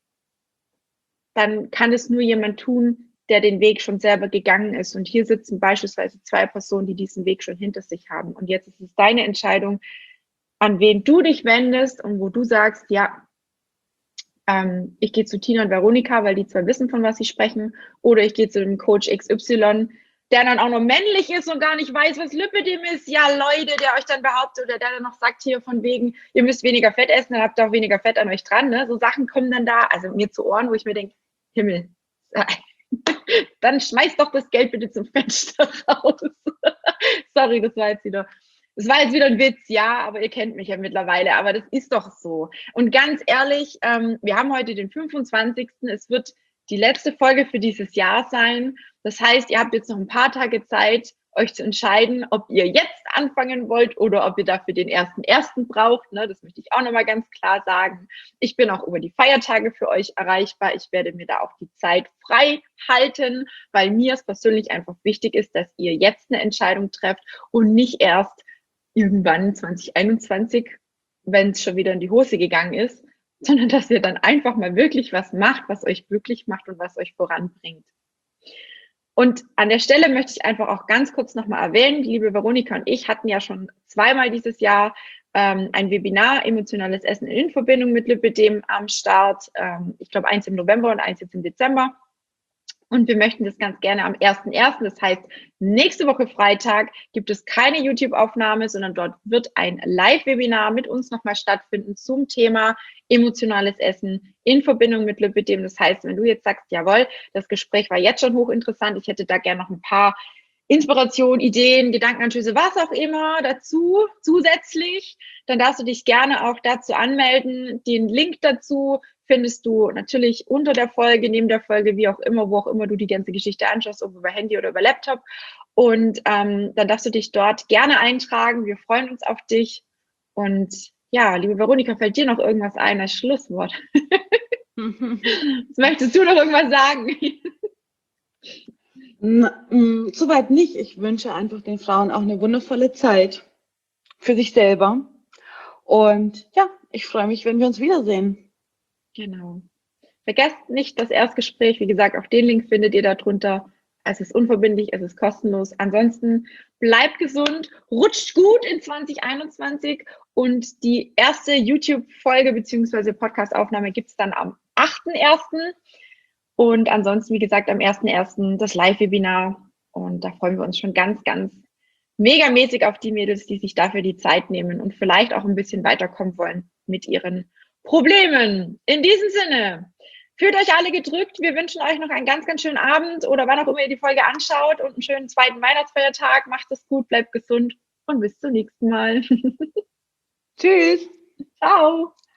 dann kann es nur jemand tun, der den Weg schon selber gegangen ist. Und hier sitzen beispielsweise zwei Personen, die diesen Weg schon hinter sich haben. Und jetzt ist es deine Entscheidung, an wen du dich wendest und wo du sagst, ja, ähm, ich gehe zu Tina und Veronika, weil die zwar wissen, von was sie sprechen, oder ich gehe zu dem Coach X Y, der dann auch noch männlich ist und gar nicht weiß, was Lipidem ist. Ja, Leute, der euch dann behauptet oder der dann noch sagt hier von wegen, ihr müsst weniger Fett essen, dann habt ihr auch weniger Fett an euch dran. Ne? So Sachen kommen dann da, also mir zu Ohren, wo ich mir denke, Himmel, dann schmeißt doch das Geld bitte zum Fenster raus. Sorry, das war jetzt wieder, das war jetzt wieder ein Witz, ja, aber ihr kennt mich ja mittlerweile, aber das ist doch so. Und ganz ehrlich, ähm, wir haben heute den fünfundzwanzigsten Es wird die letzte Folge für dieses Jahr sein. Das heißt, ihr habt jetzt noch ein paar Tage Zeit, euch zu entscheiden, ob ihr jetzt anfangen wollt oder ob ihr dafür den ersten ersten braucht. Ne, das möchte ich auch nochmal ganz klar sagen. Ich bin auch über die Feiertage für euch erreichbar. Ich werde mir da auch die Zeit frei halten, weil mir es persönlich einfach wichtig ist, dass ihr jetzt eine Entscheidung trefft und nicht erst irgendwann zwanzig einundzwanzig, wenn es schon wieder in die Hose gegangen ist, sondern dass ihr dann einfach mal wirklich was macht, was euch glücklich macht und was euch voranbringt. Und an der Stelle möchte ich einfach auch ganz kurz nochmal erwähnen, die liebe Veronika und ich hatten ja schon zweimal dieses Jahr ähm, ein Webinar, emotionales Essen in Verbindung mit Lipidem am Start. Ähm, ich glaube, eins im November und eins jetzt im Dezember. Und wir möchten das ganz gerne am ersten ersten Das heißt, nächste Woche Freitag gibt es keine YouTube-Aufnahme, sondern dort wird ein Live-Webinar mit uns nochmal stattfinden zum Thema emotionales Essen in Verbindung mit Lipidem. Das heißt, wenn du jetzt sagst, jawohl, das Gespräch war jetzt schon hochinteressant, ich hätte da gerne noch ein paar Inspiration, Ideen, Gedankenanstöße, was auch immer dazu zusätzlich, dann darfst du dich gerne auch dazu anmelden. Den Link dazu findest du natürlich unter der Folge, neben der Folge, wie auch immer, wo auch immer du die ganze Geschichte anschaust, ob über Handy oder über Laptop. Und ähm, dann darfst du dich dort gerne eintragen. Wir freuen uns auf dich. Und ja, liebe Veronika, fällt dir noch irgendwas ein als Schlusswort? Möchtest du noch irgendwas sagen? Na, mh, soweit nicht. Ich wünsche einfach den Frauen auch eine wundervolle Zeit für sich selber. Und ja, ich freue mich, wenn wir uns wiedersehen. Genau. Vergesst nicht das Erstgespräch. Wie gesagt, auch den Link findet ihr da drunter. Es ist unverbindlich, es ist kostenlos. Ansonsten bleibt gesund, rutscht gut in zwanzig einundzwanzig und die erste YouTube-Folge bzw. Podcast-Aufnahme gibt es dann am achten ersten Und ansonsten, wie gesagt, am ersten ersten das Live-Webinar. Und da freuen wir uns schon ganz, ganz megamäßig auf die Mädels, die sich dafür die Zeit nehmen und vielleicht auch ein bisschen weiterkommen wollen mit ihren Problemen. In diesem Sinne, fühlt euch alle gedrückt. Wir wünschen euch noch einen ganz, ganz schönen Abend oder wann auch immer ihr die Folge anschaut und einen schönen zweiten Weihnachtsfeiertag. Macht es gut, bleibt gesund und bis zum nächsten Mal. Tschüss. Ciao.